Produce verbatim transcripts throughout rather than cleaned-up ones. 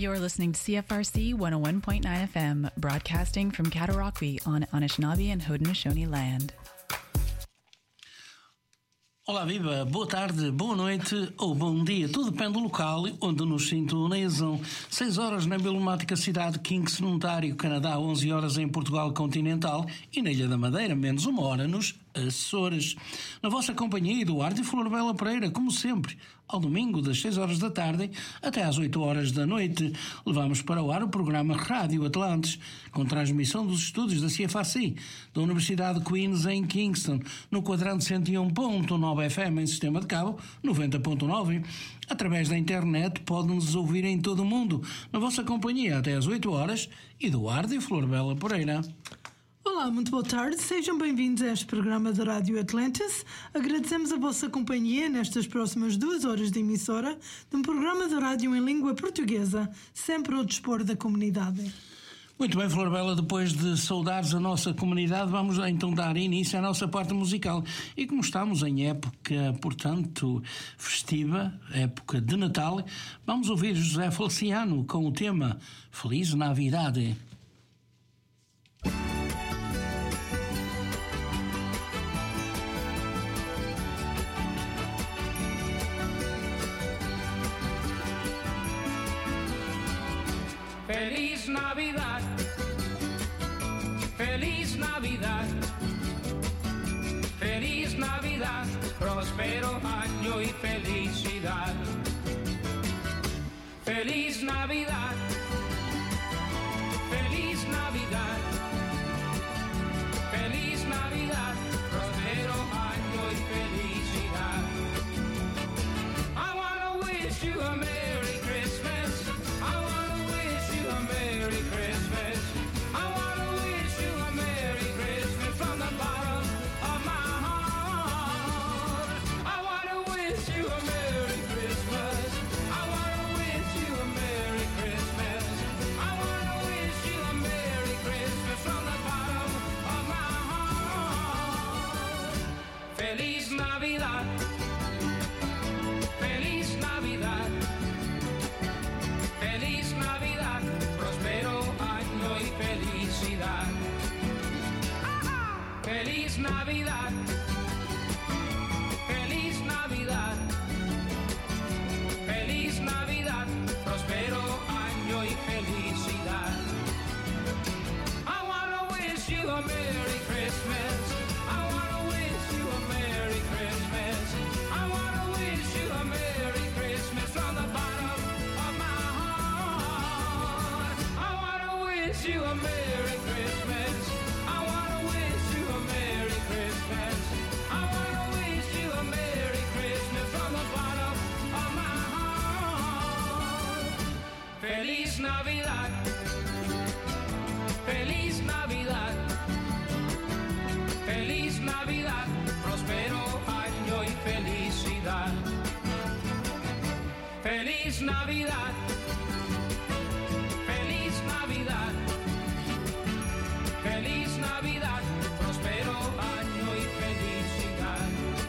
You're listening to C F R C one oh one point nine F M, broadcasting from Cataraqui on Anishinaabe and Haudenosaunee land. Olá, viva, boa tarde, boa noite ou bom dia, tudo depende do local onde nos sintonizam. seis horas na emblemática cidade de Kingston, Ontário, Canadá, onze horas em Portugal continental e na Ilha da Madeira, menos uma hora nos Açores. Na vossa companhia, Eduardo e Florbela Pereira, como sempre, ao domingo das seis horas da tarde até às oito horas da noite, levamos para o ar o programa Rádio Atlantes, com transmissão dos estúdios da C F R C, da Universidade de Queens em Kingston, no quadrante cento e um ponto nove F M em sistema de cabo, noventa ponto nove. Através da internet podem-nos ouvir em todo o mundo. Na vossa companhia até às oito horas, Eduardo e Florbela Pereira. Olá, muito boa tarde, sejam bem-vindos a este programa da Rádio Atlantis. Agradecemos a vossa companhia nestas próximas duas horas de emissora de um programa de rádio em língua portuguesa, sempre ao dispor da comunidade. Muito bem, Florbela, depois de saudares a nossa comunidade, vamos então dar início à nossa parte musical. E como estamos em época, portanto, festiva, época de Natal, vamos ouvir José Feliciano com o tema Feliz Navidade. Feliz Navidad, feliz Navidad, feliz Navidad, próspero año y felicidad. Feliz Navidad, feliz Navidad, feliz Navidad, próspero año y felicidad. I wanna wish you a Merry Christmas. I wanna wish you a Merry Christmas. I wanna wish you a Merry Christmas from the bottom of my heart. I wanna wish you a Merry Christmas. I wanna wish you a Merry Christmas. I wanna wish you a Merry Christmas from the bottom of my heart. Feliz Navidad. Feliz Navidad. Feliz Navidad, próspero año y felicidad. Feliz Navidad, feliz Navidad, feliz Navidad, próspero año y felicidad. I wanna wish you a Merry Christmas. I wanna wish you a Merry Christmas. I wanna wish you a Merry Christmas from the bottom of my heart. I wanna wish you a Merry Christmas. I wanna wish you a Merry Christmas. I wanna wish you a Merry Christmas from the bottom of my heart. Feliz Navidad. Feliz Navidad. Feliz Navidad. Próspero año y felicidad. Feliz Navidad. Feliz Navidad. Feliz Navidad. Próspero año y felicidad.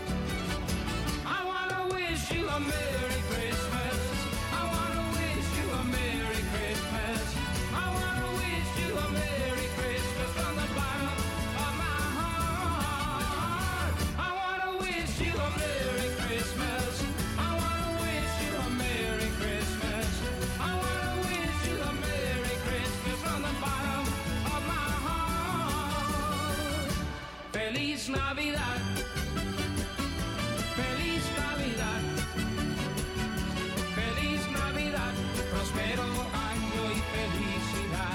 I wanna wish you a Merry Christmas. I wanna wish you a Merry Christmas. I wanna wish you a Merry Christmas from the bottom of my heart. I wanna wish you a Merry Christmas. I wanna wish you a Merry Christmas. I wanna wish you a Merry Christmas from the bottom of my heart. Feliz Navidad. Feliz Navidad. Feliz Navidad. Próspero año y felicidad.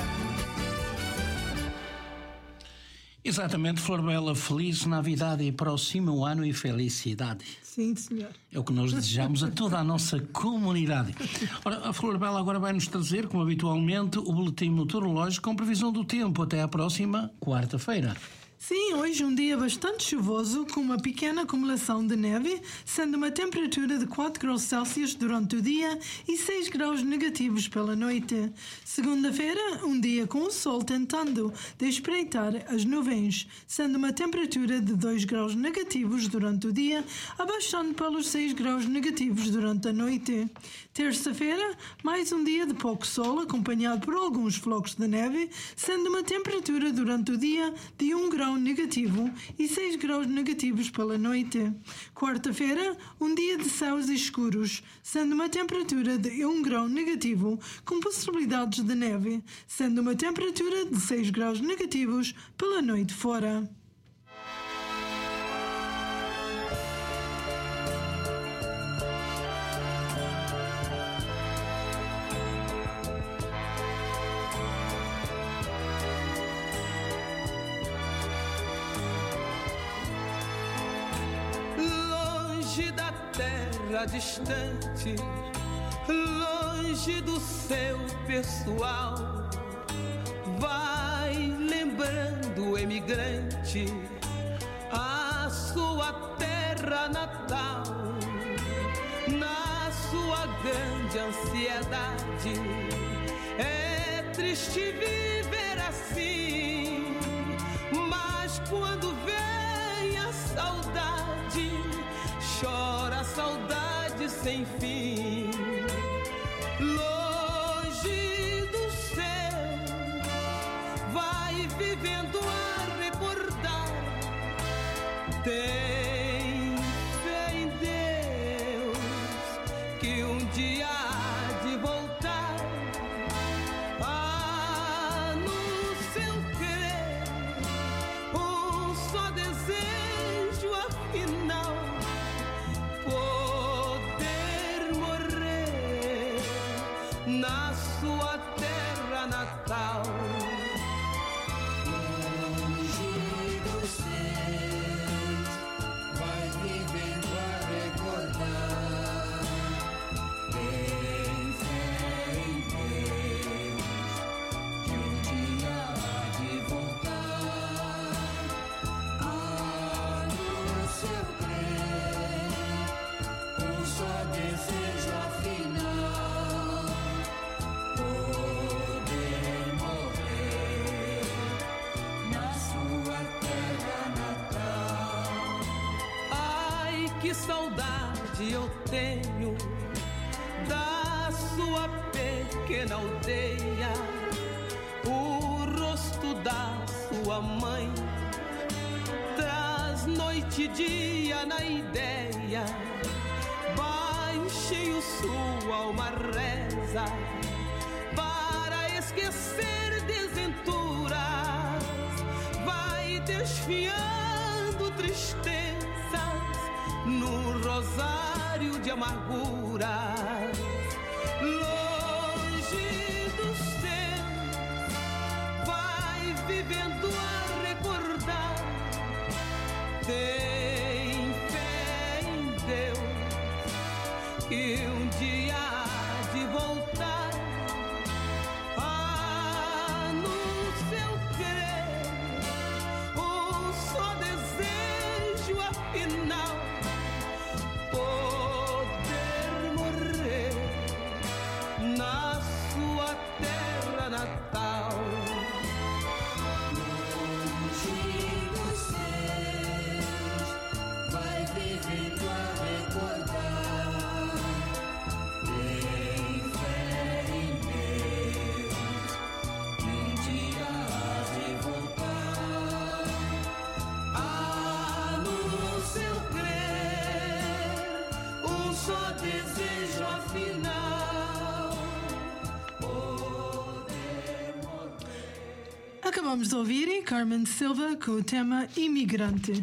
Exatamente, Florbela, Feliz Navidade e próximo ano e felicidade. Sim, senhor. É o que nós desejamos a toda a nossa comunidade. Ora, a Florbela agora vai-nos trazer, como habitualmente, o boletim meteorológico com previsão do tempo até à próxima quarta-feira. Sim, hoje um dia bastante chuvoso, com uma pequena acumulação de neve, sendo uma temperatura de quatro graus Celsius durante o dia e seis graus negativos pela noite. Segunda-feira, um dia com o sol tentando de espreitar as nuvens, sendo uma temperatura de dois graus negativos durante o dia, abaixando pelos seis graus negativos durante a noite. Terça-feira, mais um dia de pouco sol, acompanhado por alguns flocos de neve, sendo uma temperatura durante o dia de um grau negativo e seis graus negativos pela noite. Quarta-feira, um dia de céus escuros, sendo uma temperatura de um grau negativo com possibilidades de neve, sendo uma temperatura de seis graus negativos pela noite fora. Distante, longe do seu pessoal, vai lembrando, emigrante, a sua terra natal. Na sua grande ansiedade, é triste viver assim, mas quando vem a saudade, chora a saudade sem fim. Longe do céu, vai vivendo a recordar. Tem fé em Deus que um dia há de voltar. Ah, no seu querer, um só desejo afinal: na sua terra natal. Longe dos seus, vai vivendo a recordar. Tem fé em Deus, que um dia há de voltar. Ah, no seu crer, um só desejo afinal: que saudade eu tenho da sua pequena aldeia, o rosto da sua mãe traz noite e dia na ideia. Baixinho sua alma reza para esquecer desventuras, vai desfiando tristezas num rosário de amarguras. Longe do céu, vai vivendo a recordar. Tem fé em Deus que um dia há de voltar. Ah, no seu querer, um só desejo afinal: poder morrer na sua terra natal. Longe dos seus, vai vivendo a recordar. Tem fé em Deus, que um dia há de voltar. Ah, no seu crer, um só desejo afinal: poder morrer. Acabamos de ouvir Carmen Silva com o tema Imigrante.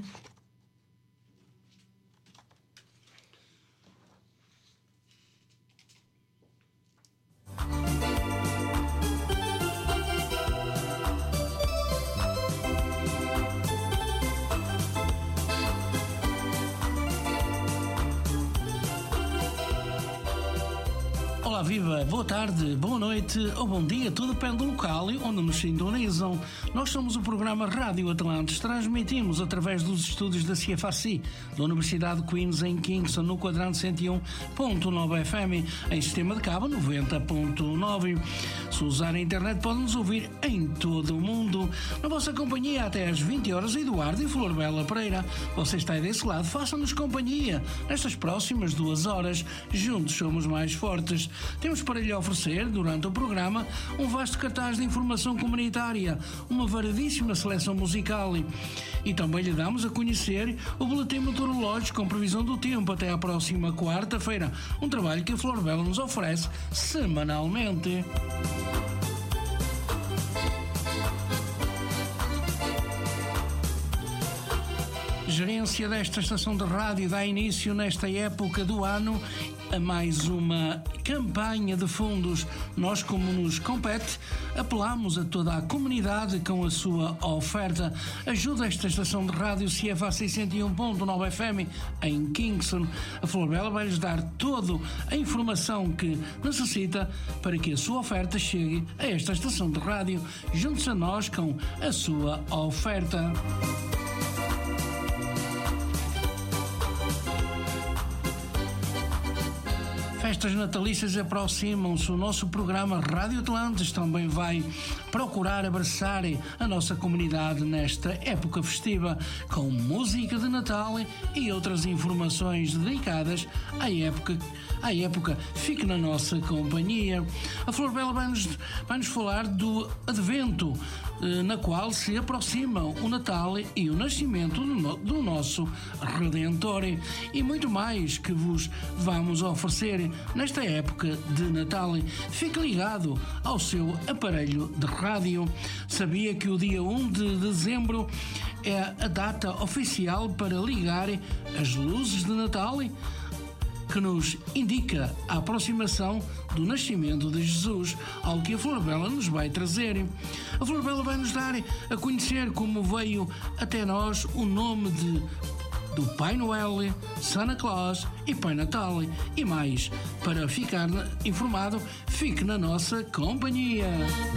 Olá viva, boa tarde, boa noite ou bom dia, tudo depende do local onde nos sintonizam. Nós somos o programa Rádio Atlantis, transmitimos através dos estúdios da C F A C, da Universidade de Queens em Kingston, no quadrante cento e um ponto nove F M, em sistema de cabo noventa ponto nove. Se usar a internet pode nos ouvir em todo o mundo. Na vossa companhia até às vinte horas, Eduardo e Flor Bela Pereira. Você está aí desse lado, façam-nos companhia nestas próximas duas horas. Juntos somos mais fortes. Temos para lhe oferecer, durante o programa, um vasto cartaz de informação comunitária, uma variedíssima seleção musical e também lhe damos a conhecer o boletim meteorológico com previsão do tempo até à próxima quarta-feira, um trabalho que a Flor Bela nos oferece semanalmente. Gerência desta estação de rádio dá início nesta época do ano a mais uma campanha de fundos. Nós, como nos compete, apelamos a toda a comunidade com a sua oferta. Ajuda esta estação de rádio C F A C cento e um ponto nove F M em Kingston. A Flor Bela vai-lhes dar toda a informação que necessita para que a sua oferta chegue a esta estação de rádio. Junte-se a nós com a sua oferta. Festas natalícias aproximam-se. O nosso programa Rádio Atlantis também vai procurar abraçar a nossa comunidade nesta época festiva, com música de Natal e outras informações dedicadas à época. À época, fique na nossa companhia. A Flor Bela vai-nos, vai-nos falar do Advento, na qual se aproximam o Natal e o nascimento do, no, do nosso Redentor, e muito mais que vos vamos oferecer nesta época de Natal. Fique ligado ao seu aparelho de rádio. Sabia que o dia um de dezembro é a data oficial para ligar as luzes de Natal, que nos indica a aproximação do nascimento de Jesus, algo que a Flor Bela nos vai trazer. A Flor Bela vai nos dar a conhecer como veio até nós o nome de do Pai Noel, Santa Claus e Pai Natal e mais. Para ficar informado, fique na nossa companhia.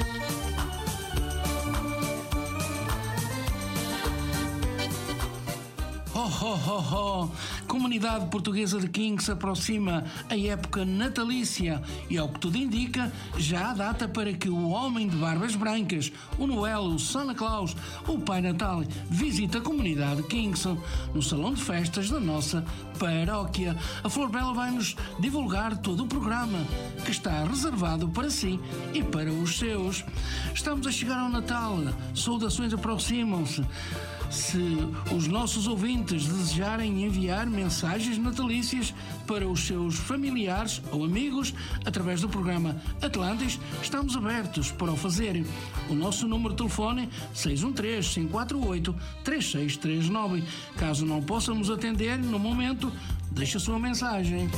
Oh, oh, oh, oh. Comunidade portuguesa de King se aproxima a época natalícia e, ao que tudo indica, já há data para que o homem de barbas brancas, o Noel, o Santa Claus, o Pai Natal, visite a comunidade de Kingston no salão de festas da nossa paróquia. A Flor Bela vai-nos divulgar todo o programa que está reservado para si e para os seus. Estamos a chegar ao Natal, saudações aproximam-se. Se os nossos ouvintes desejarem enviar mensagens natalícias para os seus familiares ou amigos através do programa Atlantis, estamos abertos para o fazerem. O nosso número de telefone é seis um três, cinco quatro oito, três seis três nove. Caso não possamos atender no momento, deixe a sua mensagem.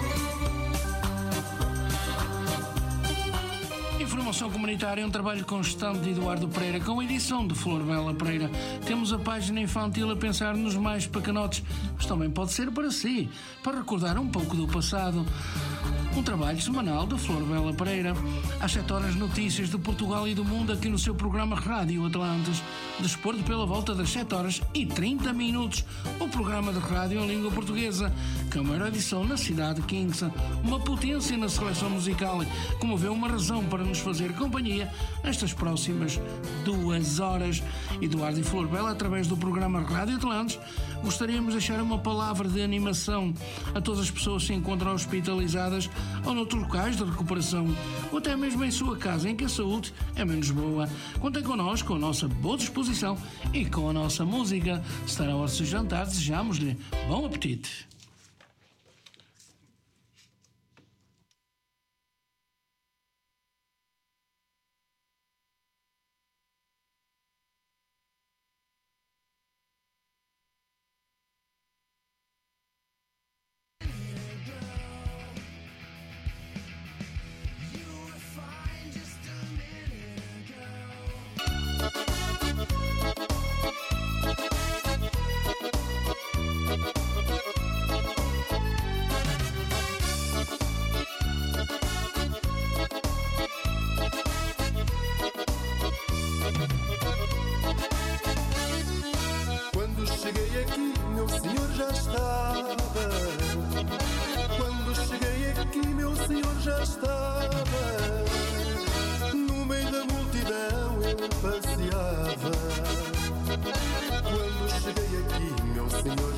Informação comunitária é um trabalho constante de Eduardo Pereira, com a edição de Flor Bela Pereira. Temos a página infantil a pensar nos mais pequenotes, mas também pode ser para si, para recordar um pouco do passado. Um trabalho semanal de Flor Bela Pereira. Às sete horas, notícias de Portugal e do mundo aqui no seu programa Rádio Atlantis. Desporto pela volta das sete horas e trinta minutos. O programa de rádio em língua portuguesa, com a maior edição na cidade de Kingston. Uma potência na seleção musical, como vê, uma razão para nos fazer companhia nestas próximas duas horas. Eduardo e Flor Bela, através do programa Rádio Atlantis, gostaríamos de deixar uma palavra de animação a todas as pessoas que se encontram hospitalizadas ou noutros locais de recuperação, ou até mesmo em sua casa, em que a saúde é menos boa. Contem connosco, com a nossa boa disposição e com a nossa música. Se está na hora de se jantar, desejamos-lhe bom apetite.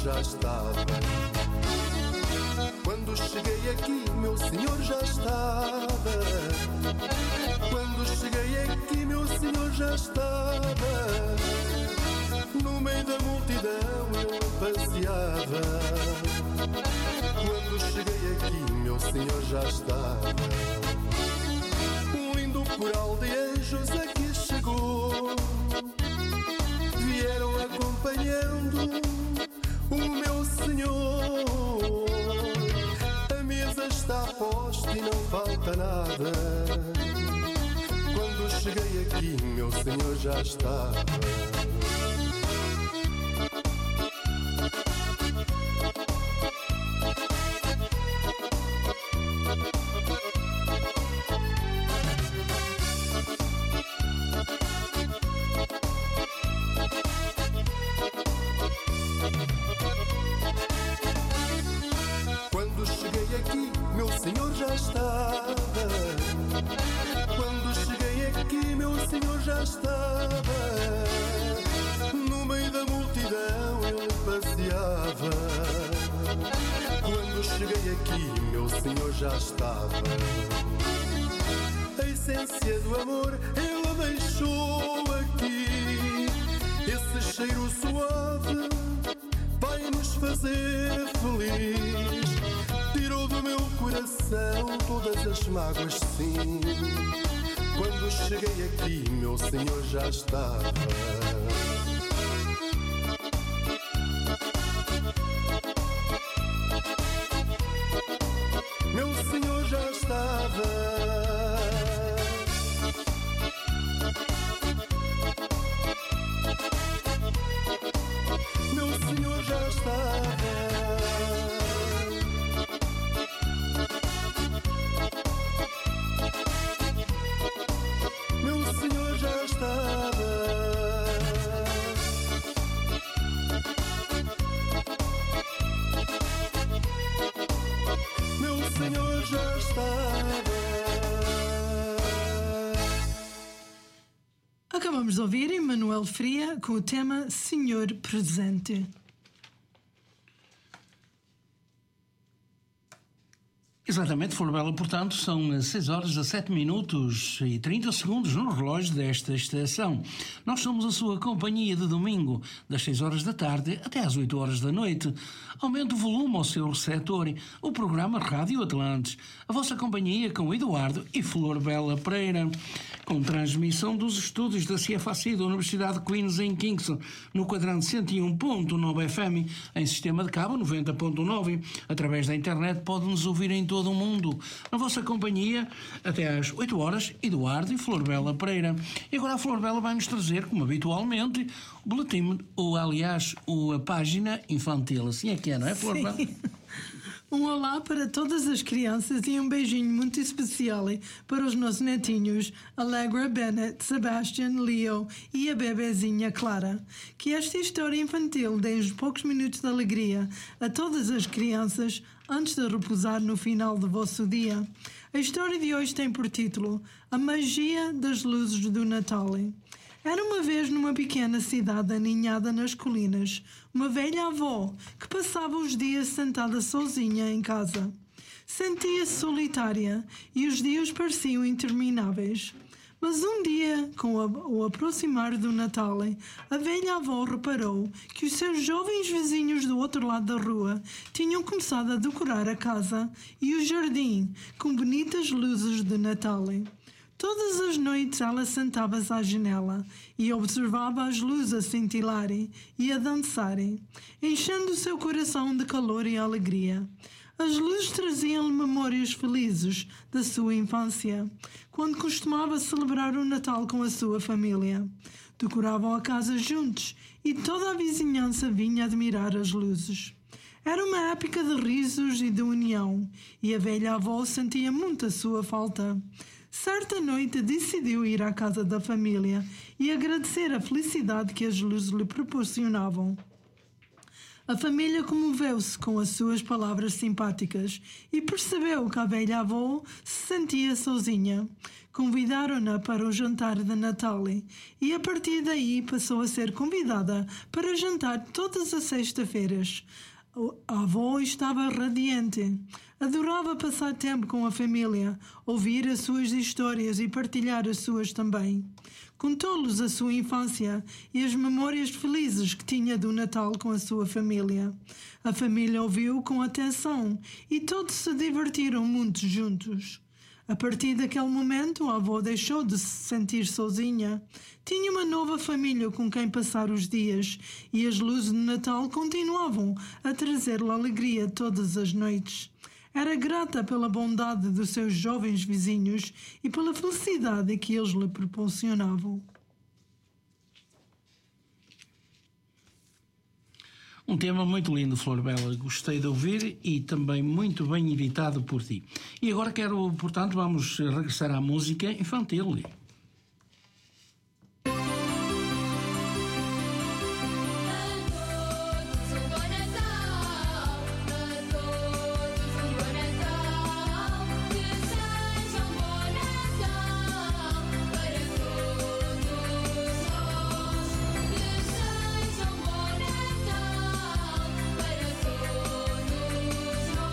já estava. Quando cheguei aqui, meu Senhor já estava. Quando cheguei aqui, meu Senhor já estava. No meio da multidão ele passeava. Quando cheguei aqui, meu Senhor já estava. Um lindo coral de anjos aqui chegou. Vieram acompanhando o meu Senhor. A mesa está posta e não falta nada. Quando cheguei aqui, meu Senhor já estava. Quando cheguei aqui, meu Senhor já estava. Quando cheguei aqui, meu Senhor já estava. No meio da multidão ele passeava. Quando cheguei aqui, meu Senhor já estava. A essência do amor ele deixou aqui. Esse cheiro suave vai nos fazer feliz. Tirou do meu coração todas as mágoas, sim. Quando cheguei aqui, meu Senhor já estava. Meu Senhor já estava. Meu Senhor já estava. Meu Senhor já estava. Meu Senhor já estava. Acabamos de ouvir Emanuel Fria com o tema Senhor Presente. Exatamente, Florbela, portanto, são seis horas, dezassete minutos e trinta segundos no relógio desta estação. Nós somos a sua companhia de domingo, das seis horas da tarde até às oito horas da noite. Aumente o volume ao seu receptor, o programa Rádio Atlantes, a vossa companhia com Eduardo e Florbela Pereira, com transmissão dos estúdios da C F A C da Universidade de Queens em Kingston, no quadrante cento e um ponto nove F M, em sistema de cabo noventa ponto nove. Através da internet pode-nos ouvir em todo o mundo. Na vossa companhia, até às oito horas, Eduardo e Florbela Pereira. E agora a Florbela vai-nos trazer, como habitualmente, o boletim, ou aliás, a página infantil. Assim é que é, não é, Florbela? Sim. Um olá para todas as crianças e um beijinho muito especial para os nossos netinhos Allegra, Bennett, Sebastian, Leo e a bebezinha Clara. Que esta história infantil dê uns poucos minutos de alegria a todas as crianças antes de repousar no final do vosso dia. A história de hoje tem por título A Magia das Luzes do Natal. Era uma vez numa pequena cidade aninhada nas colinas, uma velha avó que passava os dias sentada sozinha em casa. Sentia-se solitária e os dias pareciam intermináveis. Mas um dia, com o aproximar do Natal, a velha avó reparou que os seus jovens vizinhos do outro lado da rua tinham começado a decorar a casa e o jardim com bonitas luzes de Natal. Todas as noites ela sentava-se à janela e observava as luzes a cintilarem e a dançarem, enchendo o seu coração de calor e alegria. As luzes traziam-lhe memórias felizes da sua infância, quando costumava celebrar o Natal com a sua família. Decoravam a casa juntos e toda a vizinhança vinha admirar as luzes. Era uma época de risos e de união, e a velha avó sentia muito a sua falta. Certa noite decidiu ir à casa da família e agradecer a felicidade que as luzes lhe proporcionavam. A família comoveu-se com as suas palavras simpáticas e percebeu que a velha avó se sentia sozinha. Convidaram-na para o jantar de Natal e a partir daí passou a ser convidada para jantar todas as sextas-feiras. A avó estava radiante. Adorava passar tempo com a família, ouvir as suas histórias e partilhar as suas também. Contou-lhes a sua infância e as memórias felizes que tinha do Natal com a sua família. A família ouviu com atenção e todos se divertiram muito juntos. A partir daquele momento, a avó deixou de se sentir sozinha. Tinha uma nova família com quem passar os dias e as luzes de Natal continuavam a trazer-lhe alegria todas as noites. Era grata pela bondade dos seus jovens vizinhos e pela felicidade que eles lhe proporcionavam. Um tema muito lindo, Flor Bela. Gostei de ouvir e também muito bem editado por ti. E agora quero, portanto, vamos regressar à música infantil.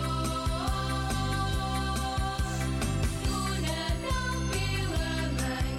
Natal pela manhã.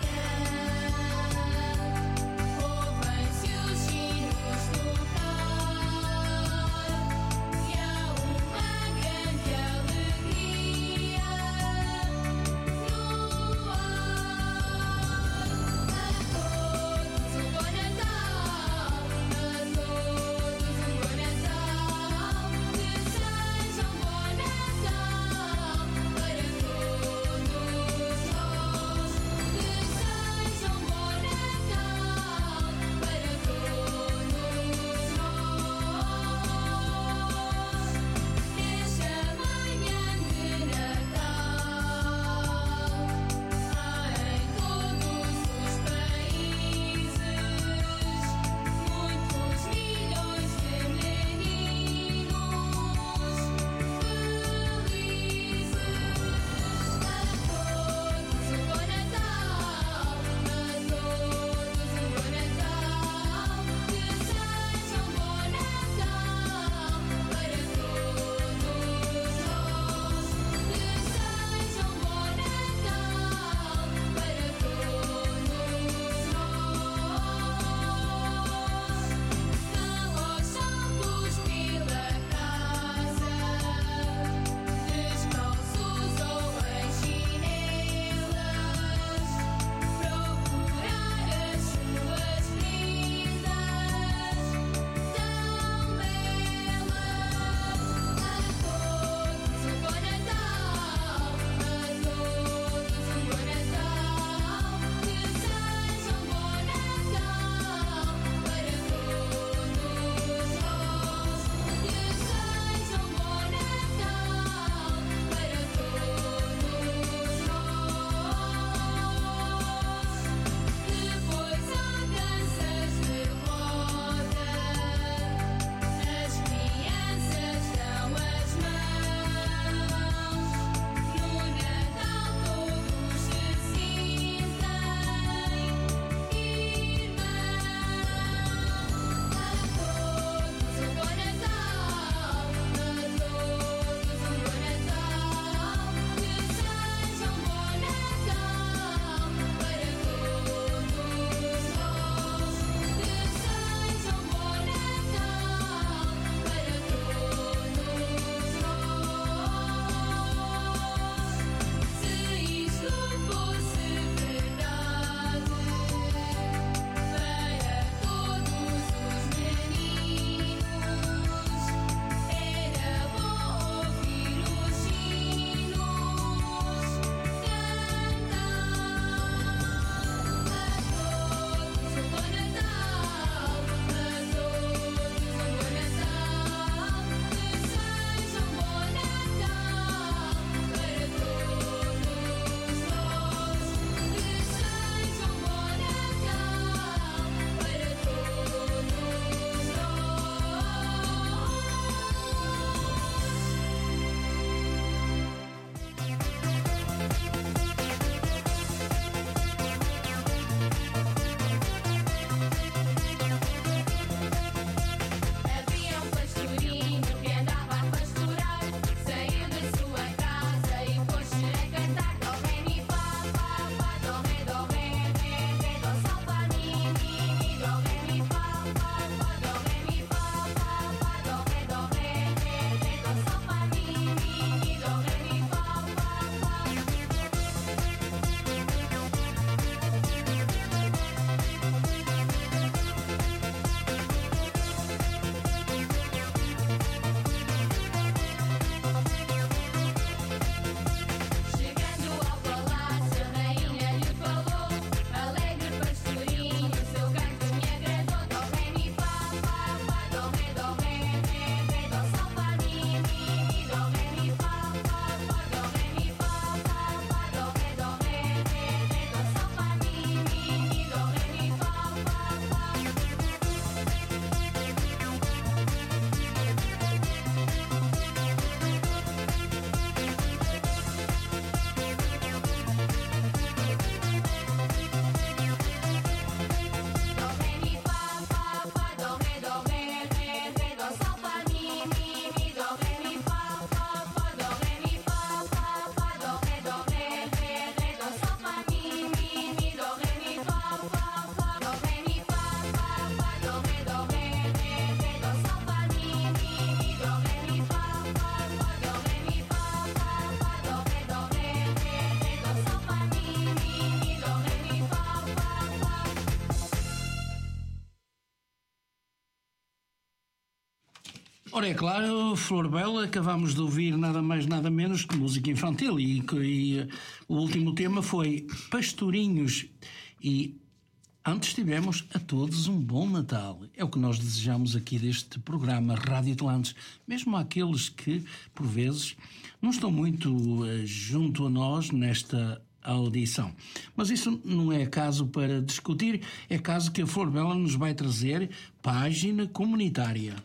Ora, é claro, Flor Bela, acabámos de ouvir nada mais nada menos que música infantil e, e uh, o último tema foi Pastorinhos e antes tivemos a todos um bom Natal. É o que nós desejamos aqui deste programa Rádio Atlantes, mesmo àqueles que, por vezes, não estão muito uh, junto a nós nesta audição. Mas isso não é caso para discutir, é caso que a Flor Bela nos vai trazer página comunitária.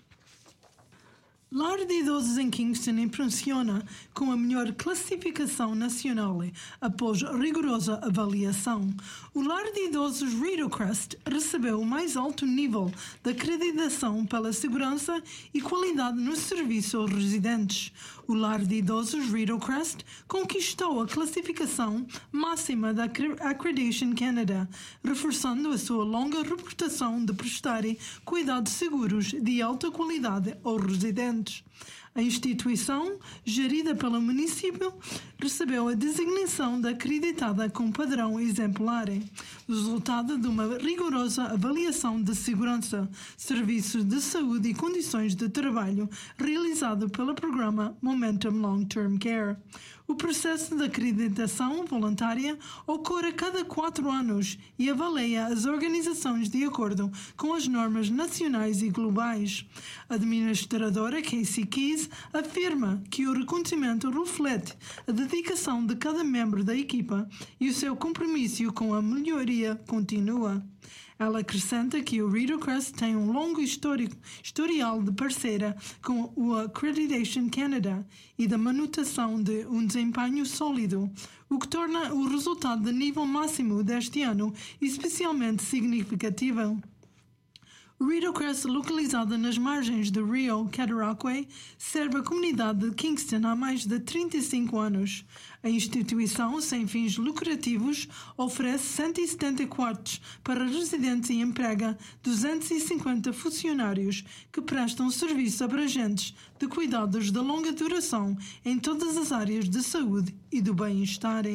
Lar de Idosos em Kingston impressiona com a melhor classificação nacional após rigorosa avaliação. O Lar de Idosos Riddlecrest recebeu o mais alto nível de acreditação pela segurança e qualidade no serviço aos residentes. O Lar de Idosos Riddlecrest conquistou a classificação máxima da Accreditation Canada, reforçando a sua longa reputação de prestar cuidados seguros de alta qualidade aos residentes. A instituição, gerida pelo município, recebeu a designação de acreditada com padrão exemplar, resultado de uma rigorosa avaliação de segurança, serviços de saúde e condições de trabalho realizado pelo programa Momentum Long Term Care. O processo de acreditação voluntária ocorre a cada quatro anos e avalia as organizações de acordo com as normas nacionais e globais. A administradora Casey Keys afirma que o reconhecimento reflete a dedicação de cada membro da equipa e o seu compromisso com a melhoria contínua. Ela acrescenta que o Riddlecrest tem um longo histórico, historial de parceira com o Accreditation Canada e da manutenção de um desempenho sólido, o que torna o resultado de nível máximo deste ano especialmente significativo. O Riddlecrest, localizado nas margens do Rio Cataraqui, serve a comunidade de Kingston há mais de trinta e cinco anos. A instituição, sem fins lucrativos, oferece cento e setenta quartos para residentes e emprega duzentos e cinquenta funcionários que prestam serviços abrangentes de cuidados de longa duração em todas as áreas de saúde e do bem-estar.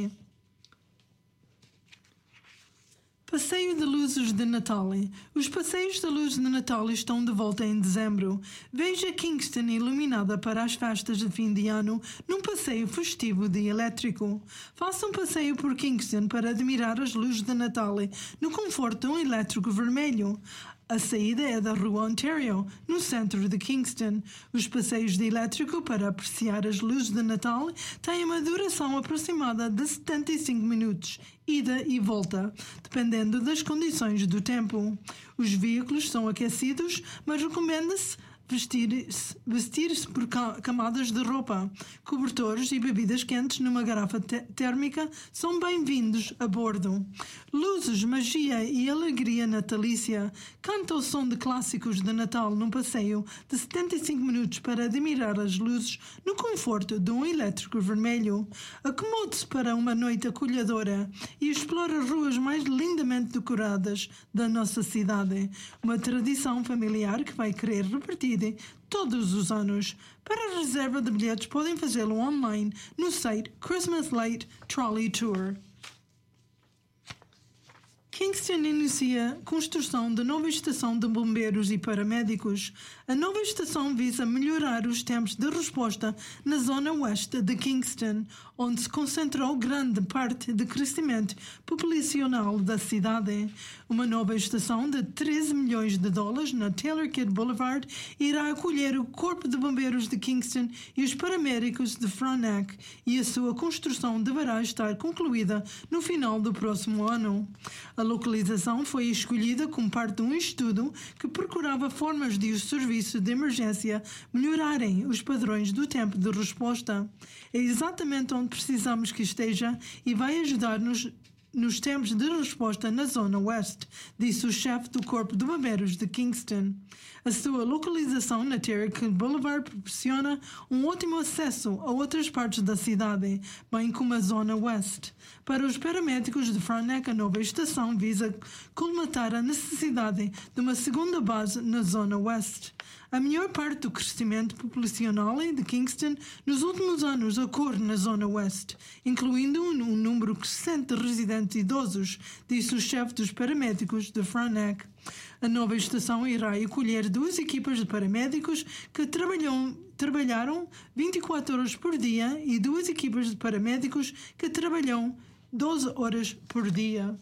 Passeio de Luzes de Natal. Os passeios de luzes de Natal estão de volta em dezembro. Veja Kingston iluminada para as festas de fim de ano num passeio festivo de elétrico. Faça um passeio por Kingston para admirar as luzes de Natal no conforto de um elétrico vermelho. A saída é da Rua Ontario, no centro de Kingston. Os passeios de elétrico para apreciar as luzes de Natal têm uma duração aproximada de setenta e cinco minutos, ida e volta, dependendo das condições do tempo. Os veículos são aquecidos, mas recomenda-se vestir-se vestir por camadas de roupa. Cobertores e bebidas quentes numa garrafa térmica são bem-vindos a bordo. Luzes, magia e alegria natalícia. Canta o som de clássicos de Natal num passeio de setenta e cinco minutos para admirar as luzes no conforto de um elétrico vermelho. Acomode-se para uma noite acolhedora e explore as ruas mais lindamente decoradas da nossa cidade. Uma tradição familiar que vai querer repetir todos os anos. Para a reserva de bilhetes podem fazê-lo online no site Christmas Light Trolley Tour. Kingston inicia a construção da nova estação de bombeiros e paramédicos. A nova estação visa melhorar os tempos de resposta na zona oeste de Kingston, onde se concentrou grande parte do crescimento populacional da cidade. Uma nova estação de treze milhões de dólares na Taylor Kidd Boulevard irá acolher o Corpo de Bombeiros de Kingston e os paramédicos de Frontenac, e a sua construção deverá estar concluída no final do próximo ano. A localização foi escolhida como parte de um estudo que procurava formas de os serviços de emergência melhorarem os padrões do tempo de resposta. É exatamente onde precisamos que esteja e vai ajudar-nos nos tempos de resposta na Zona Oeste, disse o chefe do Corpo de Bombeiros de Kingston. A sua localização na Taylor Kidd Boulevard proporciona um ótimo acesso a outras partes da cidade, bem como a Zona Oeste. Para os paramédicos de Frontenac, a nova estação visa colmatar a necessidade de uma segunda base na Zona Oeste. A maior parte do crescimento populacional de Kingston nos últimos anos ocorre na Zona Oeste, incluindo um número crescente de residentes doentes idosos, disse o chefe dos paramédicos de Frontenac. A nova estação irá acolher duas equipas de paramédicos que trabalham, trabalharam vinte e quatro horas por dia e duas equipas de paramédicos que trabalham doze horas por dia.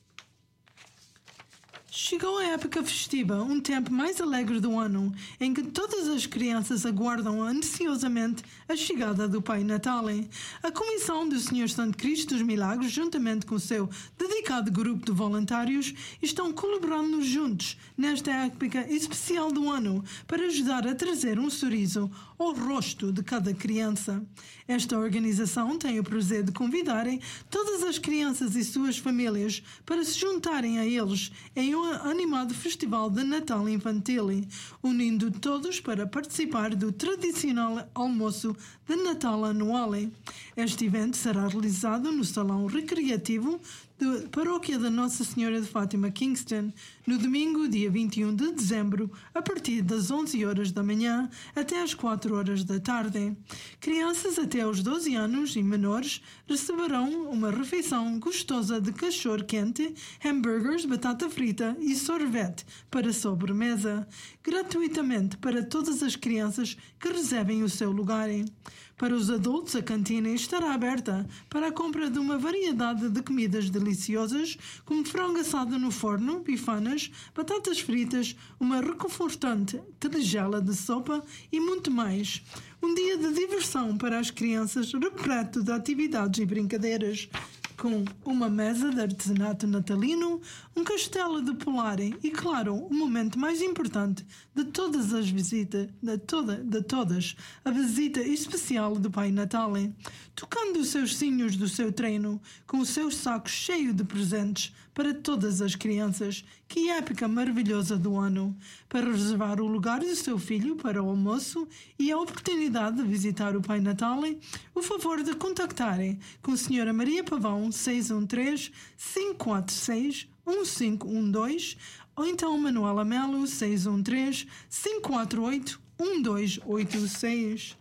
Chegou a época festiva, um tempo mais alegre do ano, em que todas as crianças aguardam ansiosamente a chegada do Pai Natal. A Comissão do Senhor Santo Cristo dos Milagres, juntamente com o seu dedicado grupo de voluntários, estão colaborando juntos nesta época especial do ano para ajudar a trazer um sorriso ao rosto de cada criança. Esta organização tem o prazer de convidarem todas as crianças e suas famílias para se juntarem a eles em um animado festival de Natal infantil, unindo todos para participar do tradicional almoço de Natal anual. Este evento será realizado no Salão Recreativo da Paróquia da Nossa Senhora de Fátima, Kingston, no domingo, dia vinte e um de dezembro, a partir das onze horas da manhã até às quatro horas da tarde. Crianças até aos doze anos e menores receberão uma refeição gostosa de cachorro quente, hambúrgueres, batata frita e sorvete para sobremesa, gratuitamente para todas as crianças que reservem o seu lugar. Para os adultos, a cantina estará aberta para a compra de uma variedade de comidas deliciosas, como frango assado no forno, bifanas, batatas fritas, uma reconfortante tigela de sopa e muito mais. Um dia de diversão para as crianças, repleto de atividades e brincadeiras, com uma mesa de artesanato natalino, um castelo de polar e, claro, o momento mais importante de todas as visitas, de, toda, de todas, a visita especial do Pai Natal, tocando os seus sinhos do seu treino, com o seu saco cheio de presentes para todas as crianças. Que época maravilhosa do ano! Para reservar o lugar do seu filho para o almoço e a oportunidade de visitar o Pai Natal, o favor de contactarem com a Senhora Maria Pavão, seis um três, cinco quatro seis, um cinco um dois, ou então Manuela Melo, seis um três, cinco quatro oito, um dois oito seis.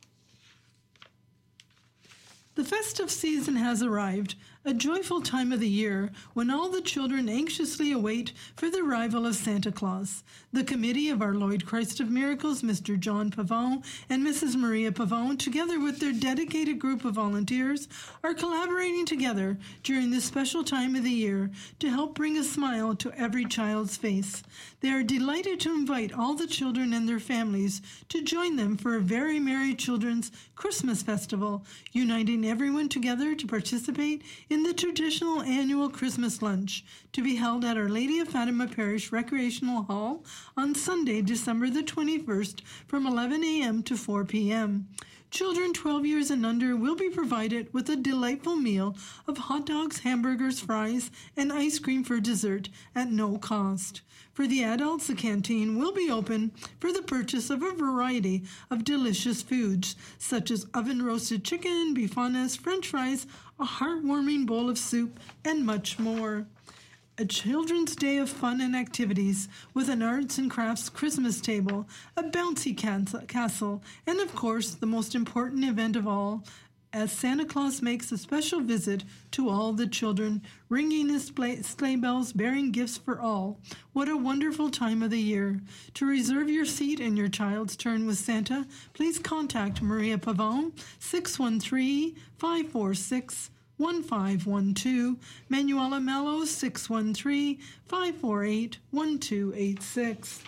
The festive season has arrived, a joyful time of the year when all the children anxiously await for the arrival of Santa Claus. The committee of Our Lord Christ of Miracles, Mister John Pavone and Missus Maria Pavone, together with their dedicated group of volunteers, are collaborating together during this special time of the year to help bring a smile to every child's face. They are delighted to invite all the children and their families to join them for a very merry children's Christmas festival, uniting everyone together to participate in the traditional annual Christmas lunch to be held at Our Lady of Fatima Parish Recreational Hall on Sunday, December the twenty-first from eleven a.m. to four p.m. Children twelve years and under will be provided with a delightful meal of hot dogs, hamburgers, fries, and ice cream for dessert at no cost. For the adults, the canteen will be open for the purchase of a variety of delicious foods, such as oven-roasted chicken, bifanas, french fries, a heartwarming bowl of soup, and much more. A children's day of fun and activities with an arts and crafts Christmas table, a bouncy castle, and of course, the most important event of all, as Santa Claus makes a special visit to all the children, ringing his sleigh bells, bearing gifts for all. What a wonderful time of the year. To reserve your seat and your child's turn with Santa, please contact Maria Pavone, six one three, five four six, one five one two, Manuela Mello, six one three, five four eight, one two eight six.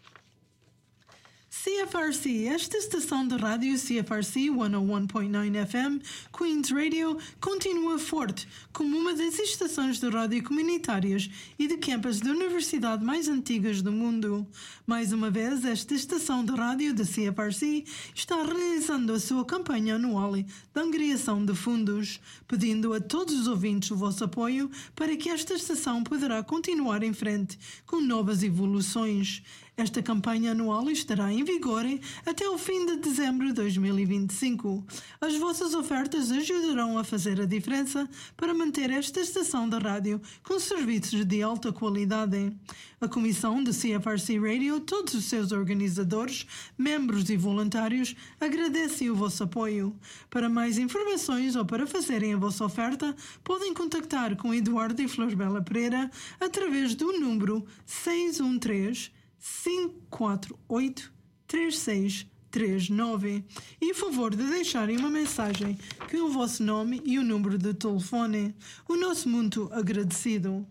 C F R C, esta estação de rádio C F R C cento e um ponto nove F M, Queen's Radio, continua forte como uma das estações de rádio comunitárias e de campus da universidade mais antigas do mundo. Mais uma vez, esta estação de rádio da C F R C está realizando a sua campanha anual de angariação de fundos, pedindo a todos os ouvintes o vosso apoio para que esta estação poderá continuar em frente com novas evoluções. Esta campanha anual estará em vigorem até o fim de dezembro de dois mil e vinte e cinco. As vossas ofertas ajudarão a fazer a diferença para manter esta estação da rádio com serviços de alta qualidade. A Comissão de C F R C Radio, todos os seus organizadores, membros e voluntários agradecem o vosso apoio. Para mais informações ou para fazerem a vossa oferta, podem contactar com Eduardo e Flor Bela Pereira através do número seis um três, cinco quatro oito, três seis três nove e a favor de deixarem uma mensagem com o vosso nome e o número de telefone. O nosso muito agradecido.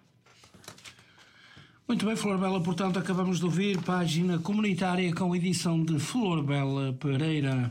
Muito bem, Flor Bela, portanto, acabamos de ouvir página comunitária com edição de Flor Bela Pereira.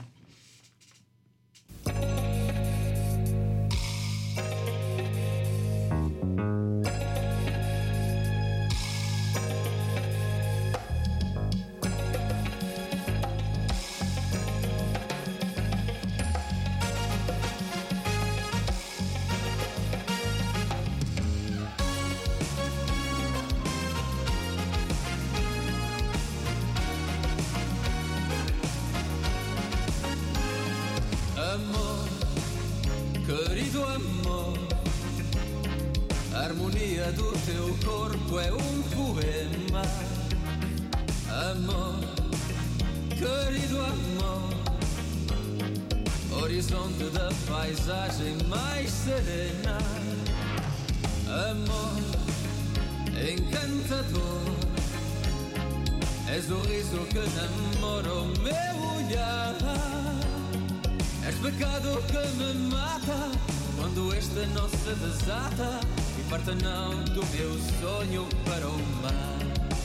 Querido amor, a harmonia do teu corpo é um poema. Amor, querido amor, horizonte da paisagem mais serena. Amor, encantador, és o riso que namora o meu olhar. És pecado que me mata quando este nó se desata e parte não do meu sonho para o mar.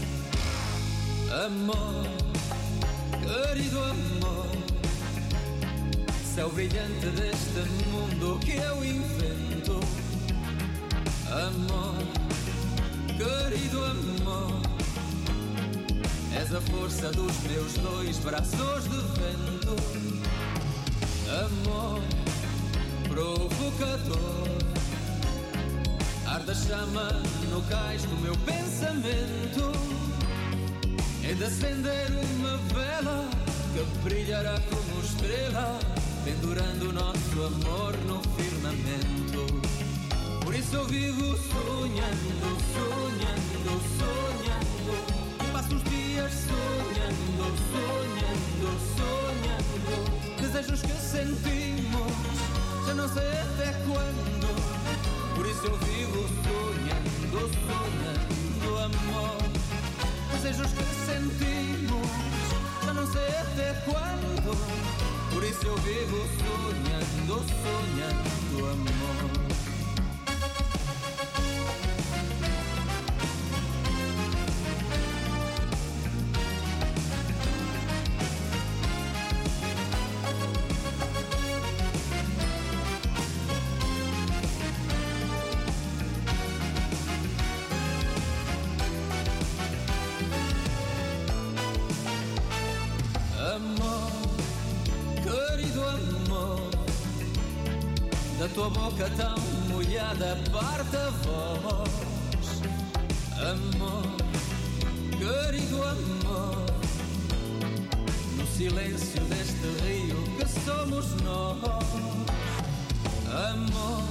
Amor, querido amor, céu brilhante deste mundo que eu invento. Amor, querido amor, és a força dos meus dois braços de vento. Amor, provocador, arde a chama no cais do meu pensamento. É de acender uma vela que brilhará como estrela, pendurando o nosso amor no firmamento. Por isso eu vivo sonhando, sonhando, sonhando, e passo os dias sonhando, sonhando, sonhando. Desejos que sentimos, já não sei até quando. Por isso eu vivo sonhando, sonhando amor. Desejos que sentimos, já não sei até quando. Por isso eu vivo sonhando, sonhando amor. Da tua boca tão molhada parte a voz. Amor, querido amor, no silêncio deste rio que somos nós. Amor,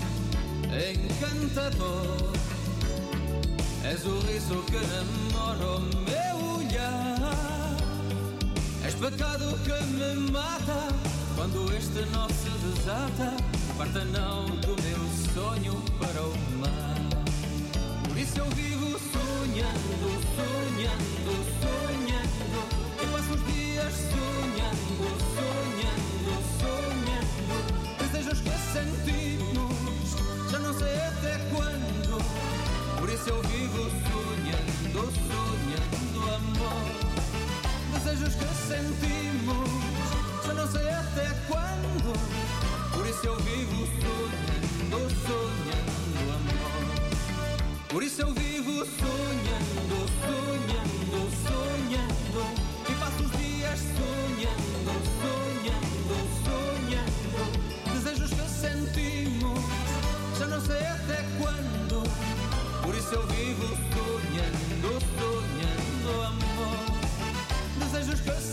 encantador, és o riso que namora o meu olhar. És pecado que me mata quando este nó se desata, parta não do meu sonho para o mar. Por isso eu vivo sonhando, sonhando, sonhando, e passo os dias sonhando, sonhando, sonhando. Desejos que sentimos, já não sei até quando. Por isso eu vivo sonhando, sonhando amor. Desejos que sentimos, já não sei até quando. Por isso eu vivo sonhando, sonhando amor. Por isso eu vivo sonhando, sonhando, sonhando, e passo os dias sonhando, sonhando, sonhando. Desejos que sentimos, já não sei até quando. Por isso eu vivo sonhando, sonhando amor. Desejos que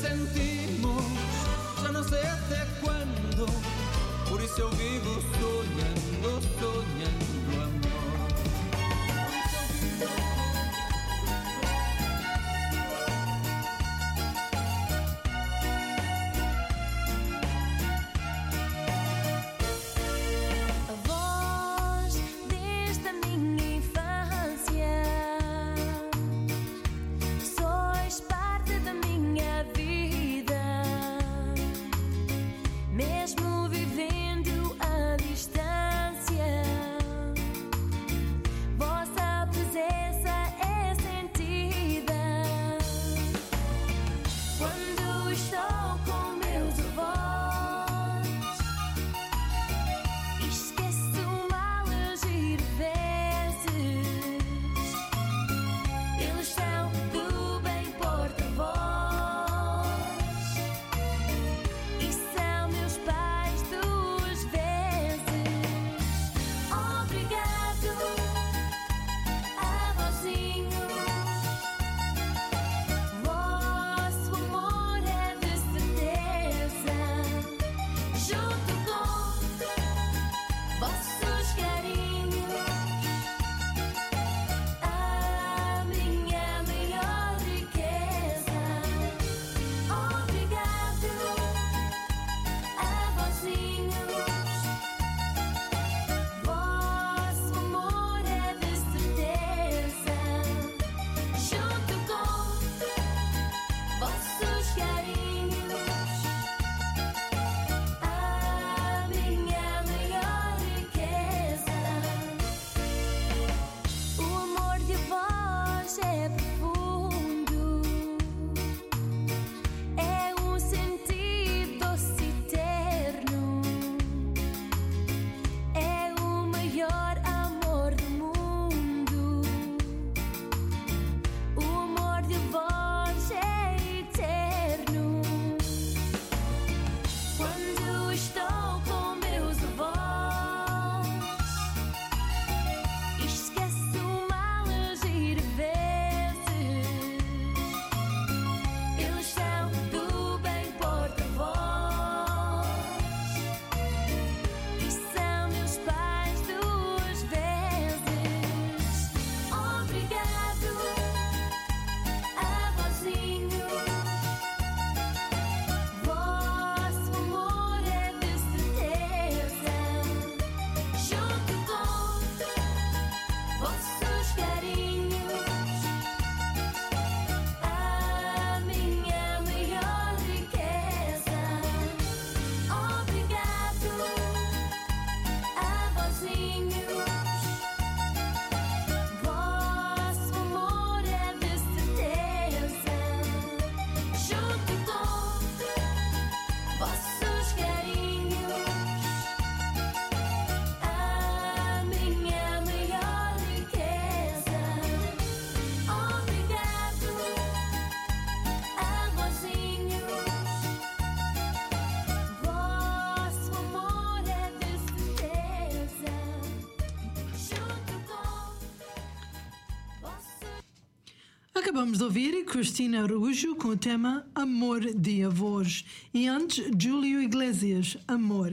Acabamos de ouvir Cristina Araújo com o tema Amor de Avós e antes Júlio Iglesias, Amor.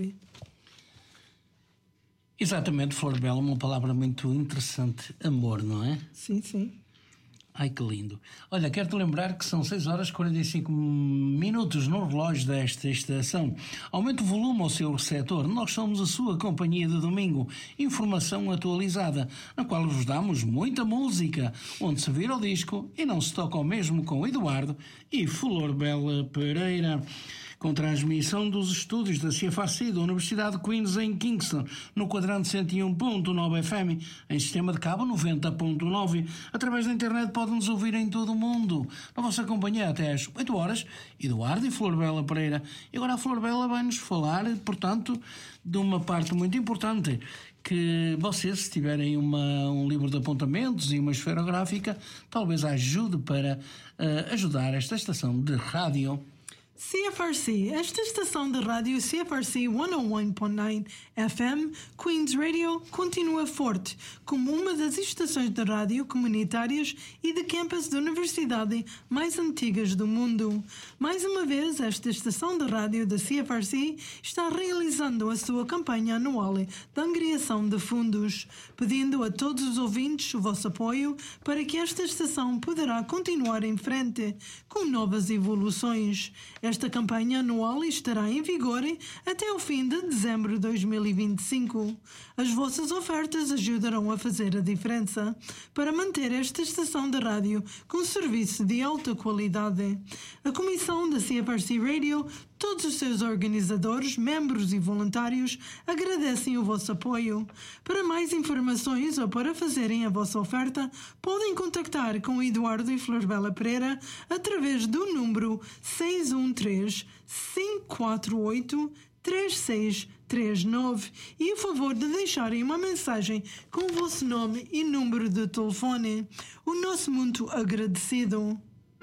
Exatamente, Flor Bela, uma palavra muito interessante, amor, não é? Sim, sim. Ai, que lindo. Olha, quero-te lembrar que são seis horas e quarenta e cinco minutos no relógio desta estação. Aumente o volume ao seu receptor. Nós somos a sua companhia de domingo. Informação atualizada, na qual vos damos muita música, onde se vira o disco e não se toca ao mesmo com Eduardo e Flor Bela Pereira. Com transmissão dos estúdios da C F A C da Universidade de Queens em Kingston, no quadrante cento e um ponto nove F M, em sistema de cabo noventa ponto nove. Através da internet podem-nos ouvir em todo o mundo. Na vossa companhia até às oito horas, Eduardo e Flor Bela Pereira. E agora a Flor Bela vai-nos falar, portanto, de uma parte muito importante, que vocês, se tiverem uma, um livro de apontamentos e uma esferográfica, talvez ajude para uh, ajudar esta estação de rádio. C F R C, esta estação de rádio C F R C cento e um ponto nove F M, Queens Radio, continua forte como uma das estações de rádio comunitárias e de campus da universidade mais antigas do mundo. Mais uma vez, esta estação de rádio da C F R C está realizando a sua campanha anual de angariação de fundos, pedindo a todos os ouvintes o vosso apoio para que esta estação poderá continuar em frente com novas evoluções. Esta campanha anual estará em vigor até o fim de dezembro de dois mil e vinte e cinco. As vossas ofertas ajudarão a fazer a diferença para manter esta estação de rádio com serviço de alta qualidade. A comissão da C F R C Radio, todos os seus organizadores, membros e voluntários agradecem o vosso apoio. Para mais informações ou para fazerem a vossa oferta, podem contactar com Eduardo e Flor Bela Pereira através do número seis um três, cinco quatro oito, três seis três nove e a favor de deixarem uma mensagem com o vosso nome e número de telefone. O nosso muito agradecido.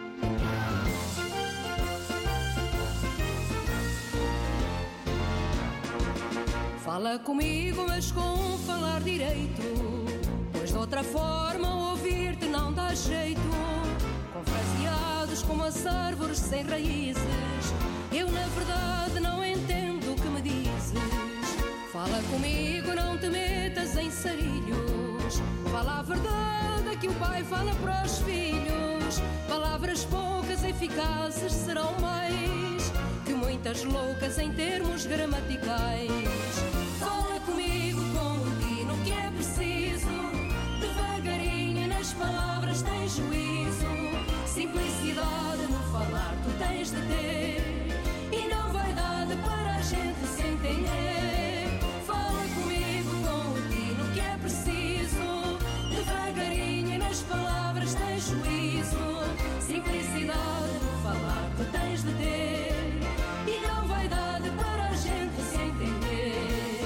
Fala comigo, mas com um falar direito, pois de outra forma ouvir-te não dá jeito. Com fraseados como as árvores sem raízes, eu na verdade não entendo o que me dizes. Fala comigo, não te metas em sarilhos, fala a verdade que o pai fala para os filhos. Palavras poucas eficazes serão mais que muitas loucas em termos gramaticais. Fala comigo com o tino que é preciso, devagarinho nas palavras tens juízo. Simplicidade no falar tu tens de ter e não vaidade para a gente se entender. Fala comigo com o tino que é preciso, devagarinho nas palavras tens juízo. Simplicidade no falar tu tens de ter e não vaidade para a gente se entender.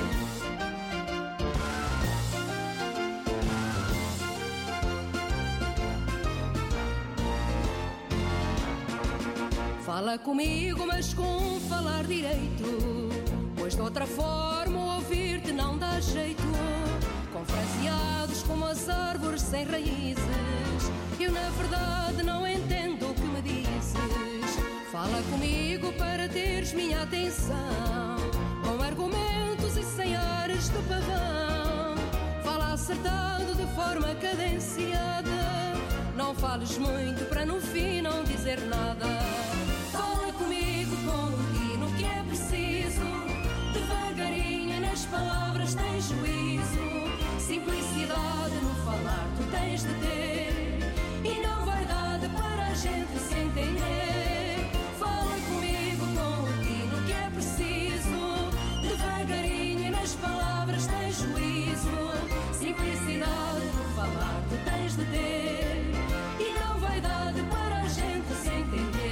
Fala comigo, mas com um falar direito, pois de outra forma ouvir-te não dá jeito. Com fraseados como as árvores sem raízes, eu na verdade não entendo o que me dizes. Fala comigo para teres minha atenção, com argumentos e sem ares de pavão. Fala acertado de forma cadenciada, não fales muito para no fim não dizer nada. Fala comigo com o tino que é preciso, devagarinho nas palavras tens juízo. Simplicidade no falar tu tens de ter e não vaidade para a gente se entender. Fala comigo com o tino que é preciso, devagarinho nas palavras tens juízo. Simplicidade no falar tu tens de ter e não vaidade para a gente se entender.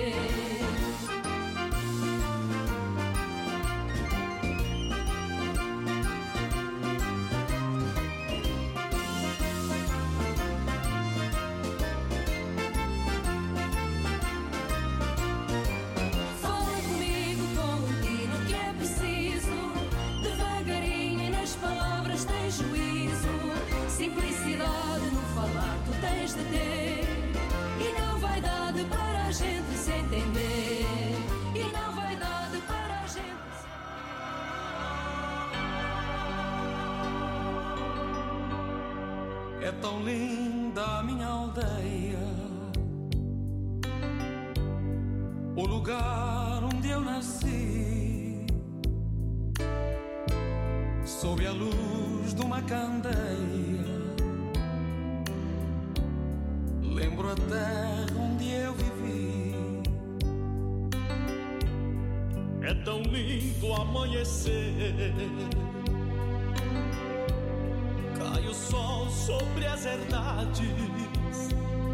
entender. E não vai dar de para a gente. É tão linda a minha aldeia, o lugar onde eu nasci, sob a luz de uma candeia. Lembro a terra onde eu vivi. É tão lindo amanhecer, cai o sol sobre as herdades.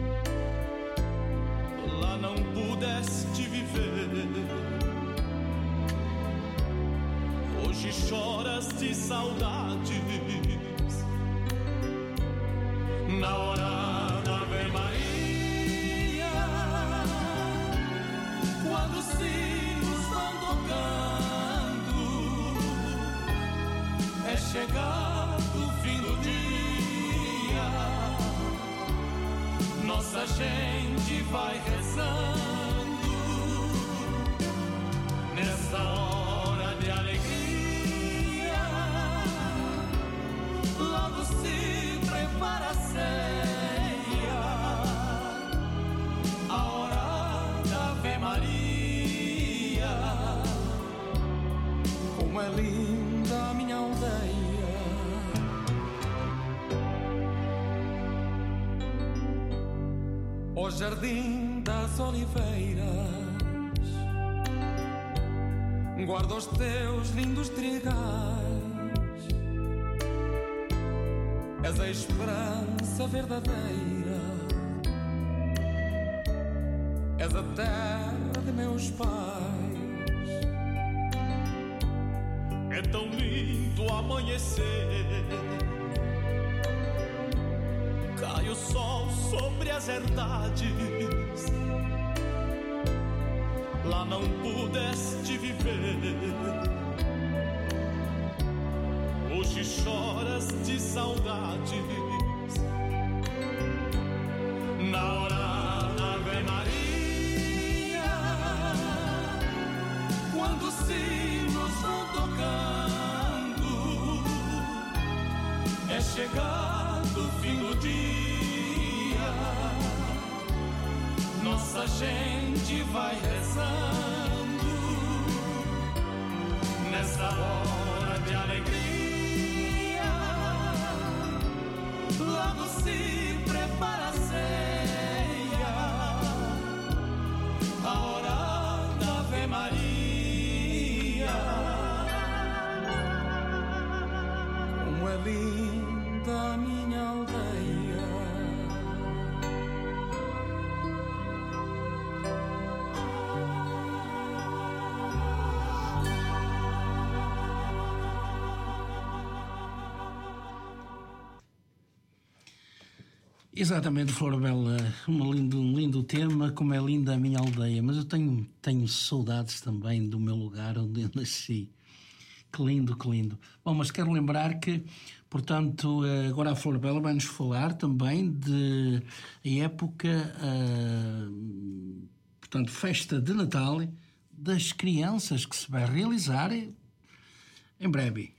Lá não pudeste viver, hoje choras de saudades. Na hora da Ave Maria, quando os sinos vão tocando, é chegado o fim do dia. Nossa gente vai rezando nessa hora de alegria. Logo se prepara a ceia, a hora da Ave Maria. Como é linda a minha aldeia, o jardim das oliveiras, guarda os teus lindos trigais. És a esperança verdadeira, és a terra de meus pais. É tão lindo amanhecer, cai o sol sobre as herdades. Lá não pudeste viver, hoje choras de saudades. Na hora da Ave Maria, quando os sinos vão tocando, é chegado o fim do dia. Nossa gente vai rezando nessa hora de alegria. Logo se prepara a ceia, a hora da Ave Maria. Como é linda a minha aldeia. Exatamente, Florbela, um lindo, um lindo tema, como é linda a minha aldeia, mas eu tenho, tenho saudades também do meu lugar onde eu nasci. Que lindo, que lindo. Bom, mas quero lembrar que, portanto, agora a Florbela vai-nos falar também de a época, uh, portanto, festa de Natal das crianças que se vai realizar em breve.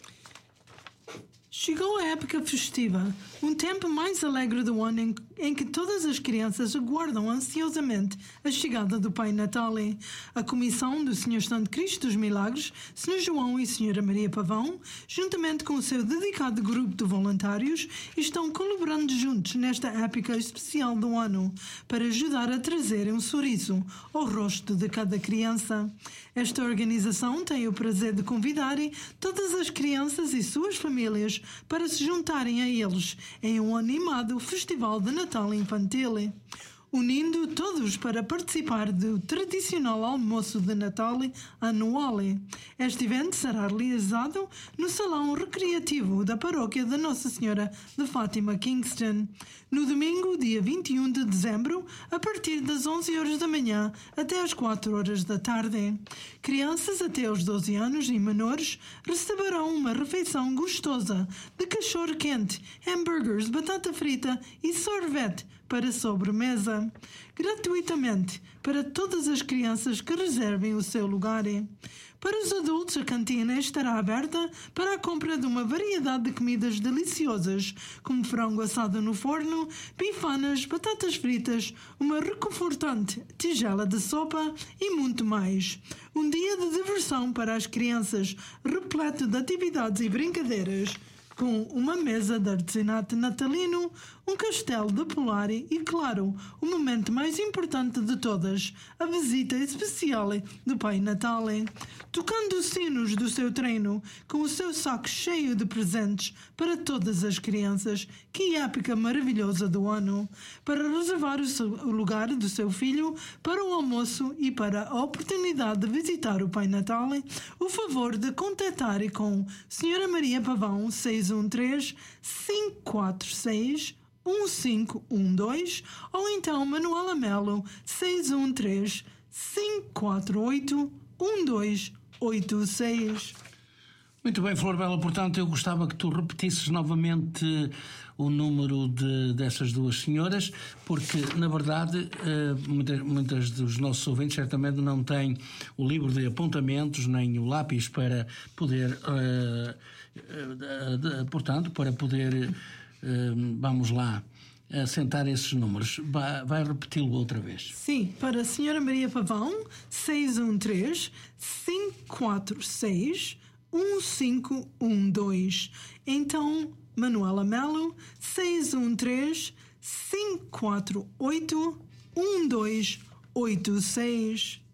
Chegou a época festiva, um tempo mais alegre do ano em, em que todas as crianças aguardam ansiosamente a chegada do Pai Natal. A Comissão do Senhor Santo Cristo dos Milagres, Senhor João e Senhora Maria Pavão, juntamente com o seu dedicado grupo de voluntários, estão colaborando juntos nesta época especial do ano para ajudar a trazer um sorriso ao rosto de cada criança. Esta organização tem o prazer de convidar todas as crianças e suas famílias para se juntarem a eles em um animado Festival de Natal Infantil, unindo todos para participar do tradicional almoço de Natal anual. Este evento será realizado no Salão Recreativo da Paróquia de Nossa Senhora de Fátima, Kingston, no domingo, dia vinte e um de dezembro, a partir das onze horas da manhã até às quatro horas da tarde. Crianças até aos doze anos e menores receberão uma refeição gostosa de cachorro quente, hambúrgueres, batata frita e sorvete para sobremesa. Gratuitamente para todas as crianças que reservem o seu lugar. Para os adultos, a cantina estará aberta para a compra de uma variedade de comidas deliciosas, como frango assado no forno, bifanas, batatas fritas, uma reconfortante tigela de sopa e muito mais. Um dia de diversão para as crianças, repleto de atividades e brincadeiras, com uma mesa de artesanato natalino, um castelo de polar e, claro, o momento mais importante de todas, a visita especial do Pai Natal. Tocando os sinos do seu treino, com o seu saco cheio de presentes para todas as crianças, que época maravilhosa do ano! Para reservar o, seu, o lugar do seu filho para o almoço e para a oportunidade de visitar o Pai Natal, o favor de contactar com Senhora Maria Pavão seis um três, cinco quatro seis, um cinco um dois ou então Manuela Melo seis um três, cinco quatro oito, um dois oito seis. Muito bem, Flor Bela, portanto eu gostava que tu repetisses novamente o número de, dessas duas senhoras, porque na verdade muitas, muitas dos nossos ouvintes certamente não têm o livro de apontamentos nem o lápis para poder uh, uh, de, portanto para poder uh, vamos lá assentar esses números. Vai, vai repeti-lo outra vez. Sim, para a Senhora Maria Pavão seis um três, cinco quatro seis, um cinco um dois. Então Manuela Melo seis um três, cinco quatro oito, um dois oito seis.